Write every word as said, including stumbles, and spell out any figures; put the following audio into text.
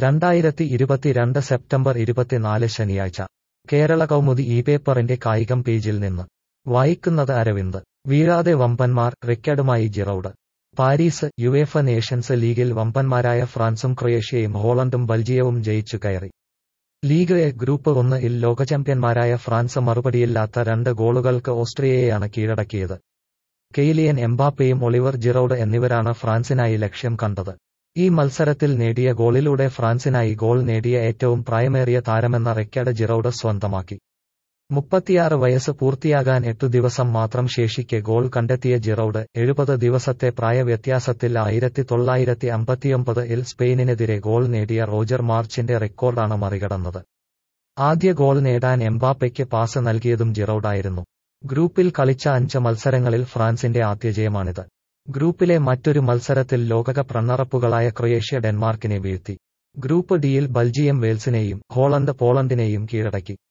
രണ്ടായിരത്തി ഇരുപത്തിരണ്ട് സെപ്റ്റംബർ ഇരുപത്തിനാല് ശനിയാഴ്ച കേരള കൗമുദി ഈ പേപ്പറിന്റെ കായികം പേജിൽ നിന്ന് വായിക്കുന്നത് അരവിന്ദ്. വീഴാതെ വമ്പന്മാർ, റെക്കോർഡുമായി ജിറൗഡ്. പാരീസ്. യുവേഫ നേഷൻസ് ലീഗിൽ വമ്പന്മാരായ ഫ്രാൻസും ക്രൊയേഷ്യയും ഹോളണ്ടും ബെൽജിയവും ജയിച്ചു കയറി. ലീഗ് എ ഗ്രൂപ്പ് ഒന്ന് ഇൽ ലോകചാമ്പ്യന്മാരായ ഫ്രാൻസ് മറുപടിയില്ലാത്ത രണ്ട് ഗോളുകൾക്ക് ഓസ്ട്രിയയെയാണ് കീഴടക്കിയത്. കെയ്ലിയൻ എംബാപ്പയും ഒളിവർ ജിറൗഡ് എന്നിവരാണ് ഫ്രാൻസിനായി ലക്ഷ്യം കണ്ടത്. ഈ മത്സരത്തിൽ നേടിയ ഗോളിലൂടെ ഫ്രാൻസിനായി ഗോൾ നേടിയ ഏറ്റവും പ്രായമേറിയ താരമെന്ന റെക്കോർഡ് ജിറൗഡ് സ്വന്തമാക്കി. മുപ്പത്തിയാറ് വയസ്സ് പൂർത്തിയാകാൻ എട്ടു ദിവസം മാത്രം ശേഷിക്കെ ഗോൾ കണ്ടെത്തിയ ജിറൗഡ്, എഴുപത് ദിവസത്തെ പ്രായവ്യത്യാസത്തിൽ ആയിരത്തി തൊള്ളായിരത്തി അമ്പത്തിയൊമ്പത് ഇൽ സ്പെയിനിനെതിരെ ഗോൾ നേടിയ റോജർ മാർച്ചിന്റെ റെക്കോർഡാണ് മറികടന്നത്. ആദ്യ ഗോൾ നേടാൻ എംബാപ്പയ്ക്ക് പാസ് നൽകിയതും ജിറൗഡായിരുന്നു. ഗ്രൂപ്പിൽ കളിച്ച അഞ്ച് മത്സരങ്ങളിൽ ഫ്രാൻസിന്റെ ആദ്യ ജയമാണിത്. ഗ്രൂപ്പിലെ മറ്റൊരു മത്സരത്തിൽ ലോകകപ്പ് റണ്ണറപ്പുകളായ ക്രൊയേഷ്യ ഡെൻമാർക്കിനെ വീഴ്ത്തി. ഗ്രൂപ്പ് ഡിയിൽ ബെൽജിയം വെയിൽസിനെയും ഹോളണ്ട് പോളണ്ടിനെയും കീഴടക്കി.